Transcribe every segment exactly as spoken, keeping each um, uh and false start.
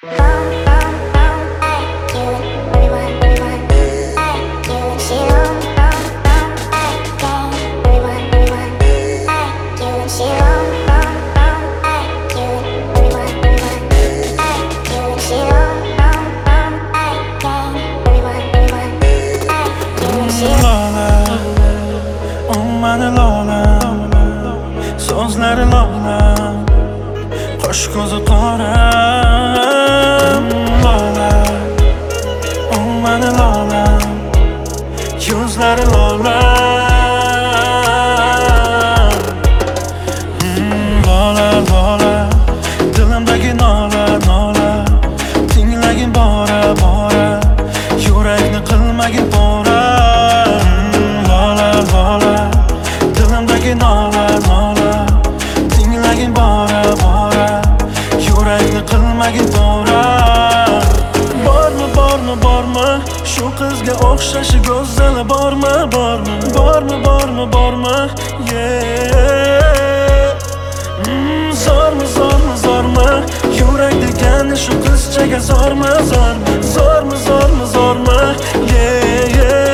Mani lolam, so'zlari lolam, qo'sh ko'zi qoram. Lolam, u mani lolam, yuzlari lolam. Lola, lola, dilimdagi nola, nola, tinglagin bora, bora, yurakni qilmagin pora. Nola, nola, tinglagin bora, bora, yurakni qilmagin pora. Bormi, bormi, bormi, shu qizga o'xshashi go'zali bormi, bormi, bormi, bormi, bormi, yeah. mm, Zo'rmi, zo'rmi, zo'rmi, yurak degani shu qizchaga zo'rmi, zo'rmi, zo'rmi, zo'rmi, zo'rmi, yeah, yeah.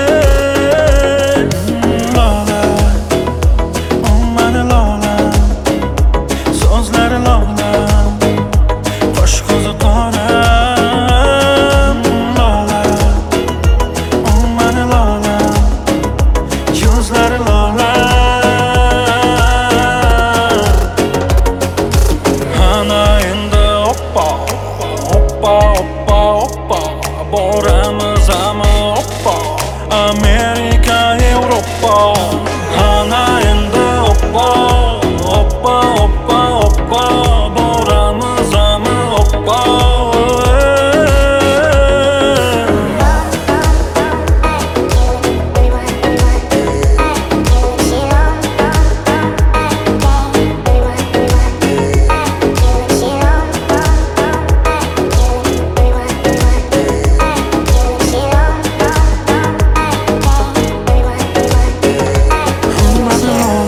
Boramiz ama hoppa, Amerika, Yevropa. Ana endi hoppa, hoppa, hoppa, hoppa, boramiz ama hoppa.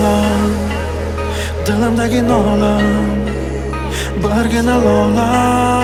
Dilimdagi nola, birgina lola.